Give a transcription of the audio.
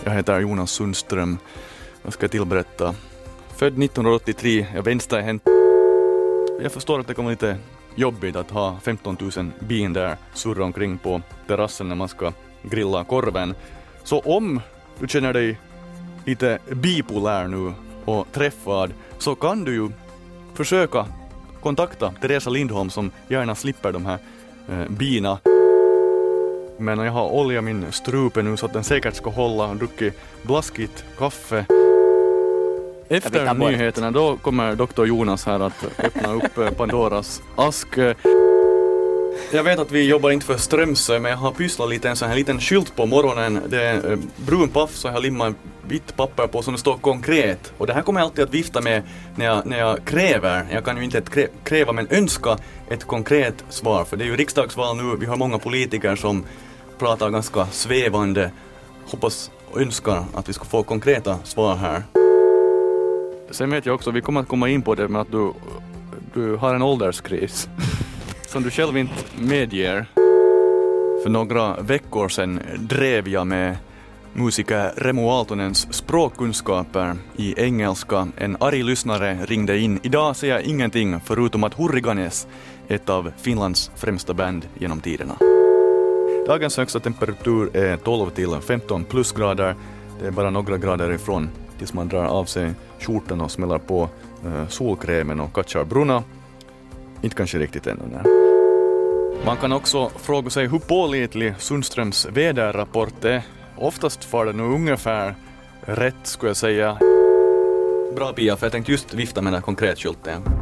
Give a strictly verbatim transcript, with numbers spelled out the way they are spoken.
Jag heter Jonas Sundström. Jag ska tillberätta. Född nittonhundraåttiotre, jag vänsterhänt. Jag förstår att det kommer lite jobbigt att ha femton tusen bin där surra omkring på terrassen när man ska grilla korven. Så om du känner dig lite bipolär nu och träffad, så kan du ju försöka kontakta Teresa Lindholm som gärna slipper de här eh, bina. Men jag har olja min strupe nu så att den säkert ska hålla och druckit blaskigt kaffe. Efter nyheterna då kommer doktor Jonas här att öppna upp Pandoras ask. Jag vet att vi jobbar inte för Strömsö, men jag har pysslat lite en sån här liten skylt på morgonen. Det är brun paff så jag har limmat vitt papper på som det står konkret. Och det här kommer jag alltid att vifta med när jag, när jag kräver. Jag kan ju inte ett kräva men önska ett konkret svar. För det är ju riksdagsval nu, vi har många politiker som pratar ganska svävande. Hoppas och önskar att vi ska få konkreta svar här. Sen vet jag också, vi kommer att komma in på det med att du, du har en ålderskris som du själv inte medger. För några veckor sedan drev jag med musiker Remo Aaltonens språkkunskaper i engelska. En arg lyssnare ringde in. Idag säger jag ingenting förutom att Hurriganes, ett av Finlands främsta band genom tiderna. Dagens högsta temperatur är tolv till femton plusgrader. Det är bara några grader ifrån tills man drar av sig skjortan och smäller på eh, solkrämen och katchar bruna. Inte kanske riktigt ännu. Nej. Man kan också fråga sig hur pålitlig Sundströms väderrapport är. Oftast får det nog ungefär rätt skulle jag säga. Bra Pia, för jag tänkte just vifta med den här konkret skylten.